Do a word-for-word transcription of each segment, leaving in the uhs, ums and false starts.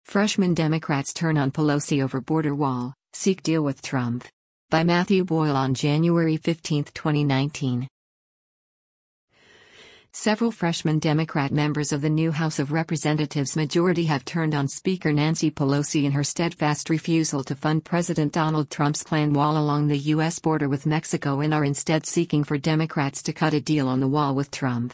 Freshman Democrats turn on Pelosi over border wall, seek deal with Trump. By Matthew Boyle on January fifteenth, twenty nineteen. Several freshman Democrat members of the new House of Representatives majority have turned on Speaker Nancy Pelosi in her steadfast refusal to fund President Donald Trump's planned wall along the U S border with Mexico and are instead seeking for Democrats to cut a deal on the wall with Trump.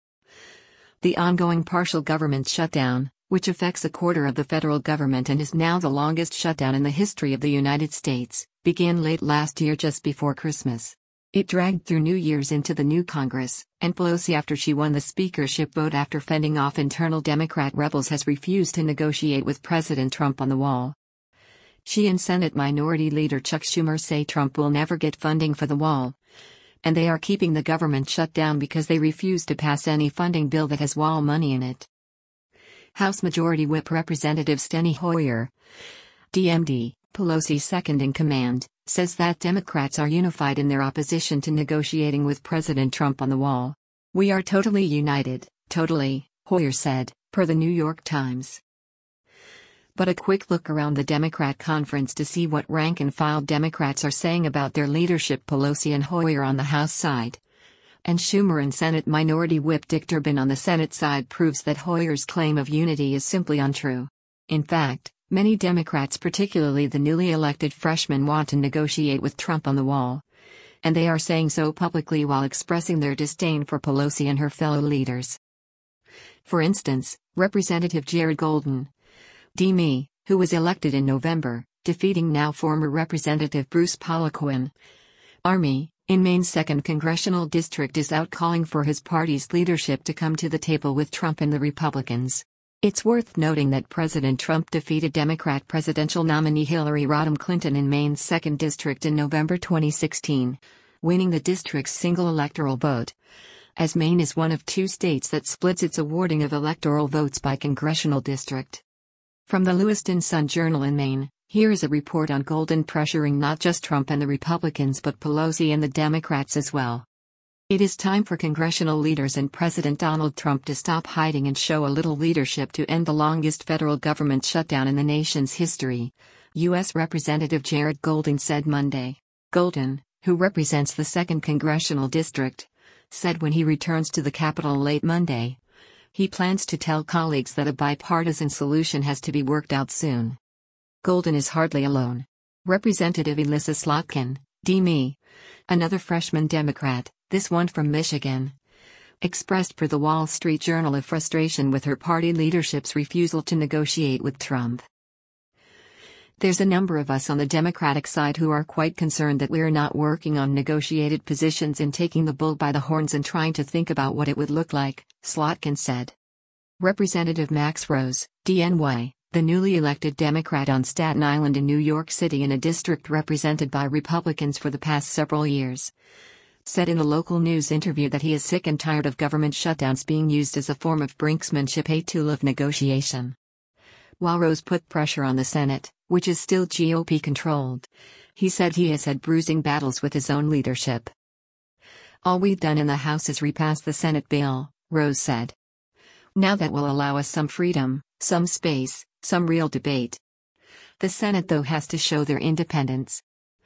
The ongoing partial government shutdown, which affects a quarter of the federal government and is now the longest shutdown in the history of the United States, began late last year just before Christmas. It dragged through New Year's into the new Congress, and Pelosi, after she won the speakership vote after fending off internal Democrat rebels, has refused to negotiate with President Trump on the wall. She and Senate Minority Leader Chuck Schumer say Trump will never get funding for the wall, and they are keeping the government shut down because they refuse to pass any funding bill that has wall money in it. House Majority Whip Representative Steny Hoyer, D M D, Pelosi's second-in-command, says that Democrats are unified in their opposition to negotiating with President Trump on the wall. "We are totally united, totally," Hoyer said, per the New York Times. But a quick look around the Democrat conference to see what rank-and-file Democrats are saying about their leadership, Pelosi and Hoyer on the House side, and Schumer and Senate Minority Whip Dick Durbin on the Senate side, proves that Hoyer's claim of unity is simply untrue. In fact, many Democrats, particularly the newly elected freshmen, want to negotiate with Trump on the wall, and they are saying so publicly while expressing their disdain for Pelosi and her fellow leaders. For instance, Representative Jared Golden, D M E, who was elected in November, defeating now former Representative Bruce Poliquin, Army, in Maine's second congressional district, is out calling for his party's leadership to come to the table with Trump and the Republicans. It's worth noting that President Trump defeated Democrat presidential nominee Hillary Rodham Clinton in Maine's second district in November twenty sixteen, winning the district's single electoral vote, as Maine is one of two states that splits its awarding of electoral votes by congressional district. From the Lewiston Sun-Journal in Maine, here is a report on Golden pressuring not just Trump and the Republicans but Pelosi and the Democrats as well. "It is time for congressional leaders and President Donald Trump to stop hiding and show a little leadership to end the longest federal government shutdown in the nation's history," U S Representative Jared Golden said Monday. Golden, who represents the second congressional district, said when he returns to the Capitol late Monday, he plans to tell colleagues that a bipartisan solution has to be worked out soon. Golden is hardly alone. Representative Elissa Slotkin, D M E, another freshman Democrat, this one from Michigan, expressed per the Wall Street Journal a frustration with her party leadership's refusal to negotiate with Trump. "There's a number of us on the Democratic side who are quite concerned that we're not working on negotiated positions and taking the bull by the horns and trying to think about what it would look like," Slotkin said. Representative Max Rose, D N Y, the newly elected Democrat on Staten Island in New York City in a district represented by Republicans for the past several years, said in a local news interview that he is sick and tired of government shutdowns being used as a form of brinksmanship, a tool of negotiation. While Rose put pressure on the Senate, which is still G O P-controlled, he said he has had bruising battles with his own leadership. "All we've done in the House is repass the Senate bill," Rose said. "Now that will allow us some freedom, some space, some real debate. The Senate, though, has to show their independence.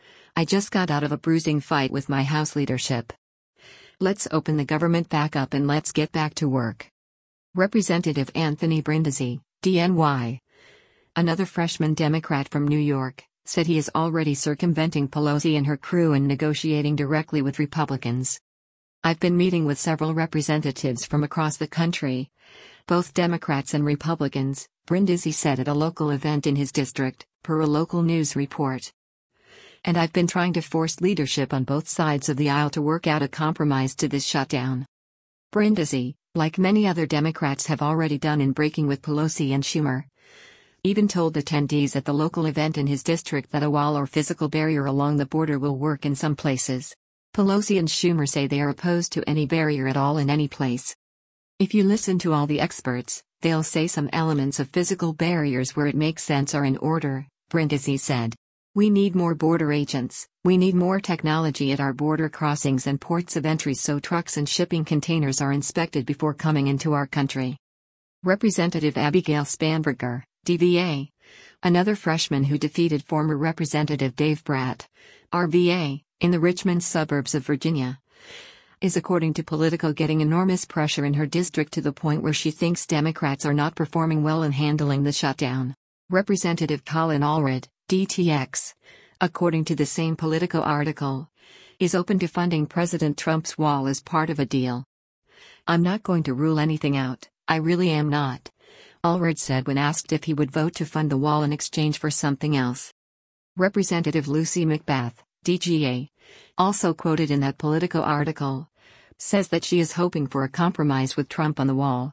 I just got out of a bruising fight with my House leadership. Let's open the government back up and let's get back to work." Representative Anthony Brindisi, D N Y, another freshman Democrat from New York, said he is already circumventing Pelosi and her crew and negotiating directly with Republicans. "I've been meeting with several representatives from across the country, both Democrats and Republicans," Brindisi said at a local event in his district, per a local news report. "And I've been trying to force leadership on both sides of the aisle to work out a compromise to this shutdown." Brindisi, like many other Democrats have already done in breaking with Pelosi and Schumer, even told attendees at the local event in his district that a wall or physical barrier along the border will work in some places. Pelosi and Schumer say they are opposed to any barrier at all in any place. "If you listen to all the experts, they'll say some elements of physical barriers where it makes sense are in order," Brindisi said. "We need more border agents, we need more technology at our border crossings and ports of entry so trucks and shipping containers are inspected before coming into our country." Representative Abigail Spanberger, D V A. Another freshman who defeated former Representative Dave Brat, R V A, in the Richmond suburbs of Virginia, is according to Politico getting enormous pressure in her district to the point where she thinks Democrats are not performing well in handling the shutdown. Representative Colin Allred, D T X, according to the same Politico article, is open to funding President Trump's wall as part of a deal. "I'm not going to rule anything out, I really am not," Allred said when asked if he would vote to fund the wall in exchange for something else. Representative Lucy McBath, D G A, also quoted in that Politico article, says that she is hoping for a compromise with Trump on the wall.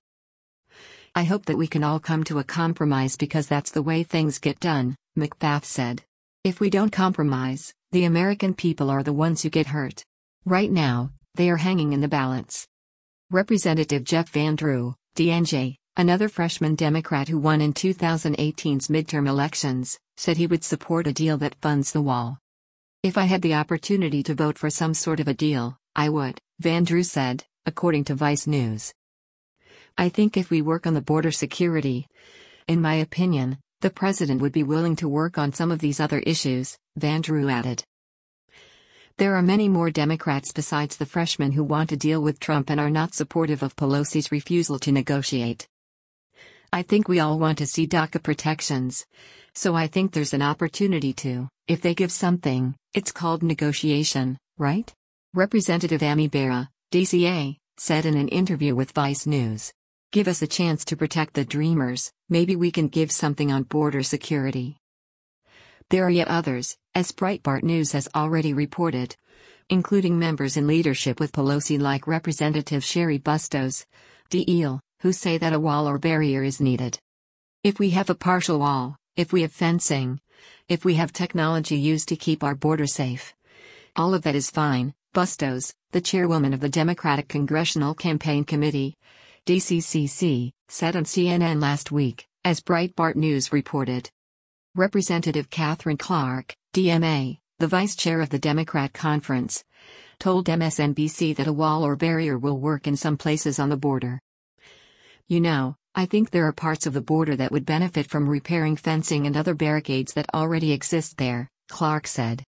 "I hope that we can all come to a compromise because that's the way things get done," McBath said. "If we don't compromise, the American people are the ones who get hurt. Right now, they are hanging in the balance." Representative Jeff Van Drew, D N J, another freshman Democrat who won in two thousand eighteen's midterm elections, said he would support a deal that funds the wall. "If I had the opportunity to vote for some sort of a deal, I would," Van Drew said, according to Vice News. "I think if we work on the border security, in my opinion, the president would be willing to work on some of these other issues," Van Drew added. There are many more Democrats besides the freshmen who want to deal with Trump and are not supportive of Pelosi's refusal to negotiate. "I think we all want to see DACA protections, so I think there's an opportunity to, if they give something, it's called negotiation, right?" Representative Amy Bera, D C A, said in an interview with Vice News. "Give us a chance to protect the Dreamers, maybe we can give something on border security." There are yet others, as Breitbart News has already reported, including members in leadership with Pelosi like Representative Sherry Bustos, D L, who say that a wall or barrier is needed. "If we have a partial wall, if we have fencing, if we have technology used to keep our border safe, all of that is fine," Bustos, the chairwoman of the Democratic Congressional Campaign Committee, D C C C, said on C N N last week, as Breitbart News reported. Representative Katherine Clark, D M A, the vice chair of the Democrat conference, told M S N B C that a wall or barrier will work in some places on the border. "You know, I think there are parts of the border that would benefit from repairing fencing and other barricades that already exist there," Clark said.